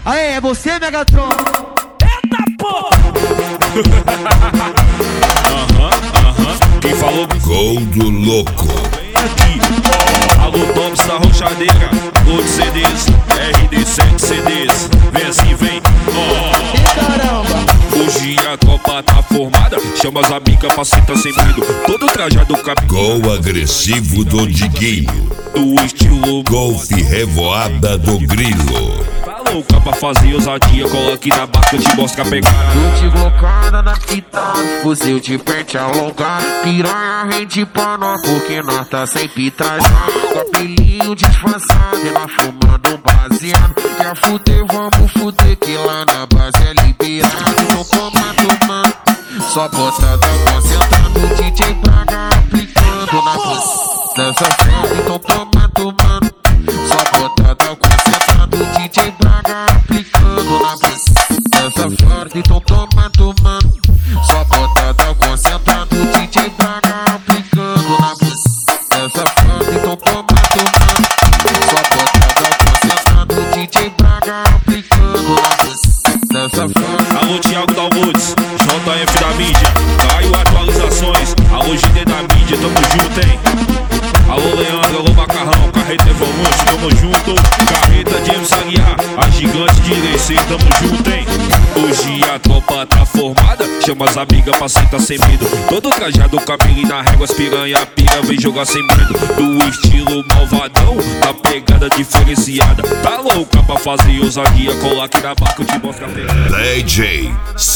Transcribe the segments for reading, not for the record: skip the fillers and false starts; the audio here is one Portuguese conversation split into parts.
Aê, é você, Megatron? Eita porra! Quem falou? Gol do louco. Aqui, alô Tops da Rochadeira, Gold CDs, RD7 CDs, vem assim, vem, E caramba! hoje a tropa tá formada, chama as amigas pra sentar sem medo, todo trajado cabelo, Gol agressivo do Diguinho. do estilo Golfe revoada do Grilo. tá louca pra fazer ousadia, cola aqui na barca, eu te mostro a pegada. Chute glocada na fita, fuzil de pente alongado. Piranha rende pra nós porque nós tá sem pitrajado. Cabelinho disfarçado e nós fumando um baseado. Quer fuder, vamos fuder que lá na base é liberado. Então toma, toma, só botada concentrado. DJ Braga aplicando na pose dessa frente. Então toma, toma, só botada concentrado. DJ Braga aplicando na pose dessa frente. Então toma, toma, só botada concentrado. DJ Braga aplicando na pose dessa frente. Então toma, toma, só botada concentrado. DJ Braga aplicando na pose dessa frente. Alô Thiago Dalmudes, JF da mídia, caiu atualizações, alô GD da mídia, tamo junto, hein? Alô Leandro, alô Macarrão, Carreta Evolute, tamo junto. Carreta James Aguiar, a gigante de Irecê, tamo junto, hein? Hoje a tropa tá formada, chama as amigas pra sentar sem medo. Todo trajado, cabelo na régua, as piranha, pira, vem jogar sem medo. Do estilo malvadão, da pegada diferenciada. Tá louca pra fazer ousadia, colar aqui na barca, eu te mostro a pegada. DJ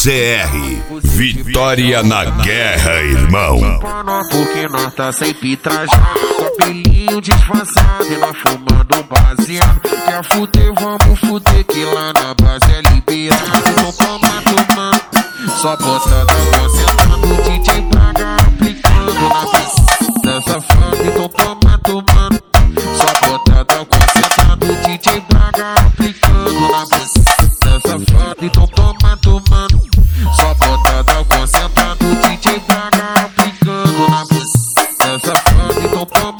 CR. Vitória na guerra, irmão. Porque nós tá sem pitrajado. Cabelinho disfarçado e nós fumando um baseado. Quer fuder, vamos fuder que lá na base é liberado. Então toma, toma, só botada concentrado. DJ Braga aplicando na pista dessa frente. Então toma, toma, só botada concentrado. DJ Braga aplicando na pista dessa frente. Então toma, toma, só botada concentrado. DJ Braga aplicando na pista dessa frente. Então toma.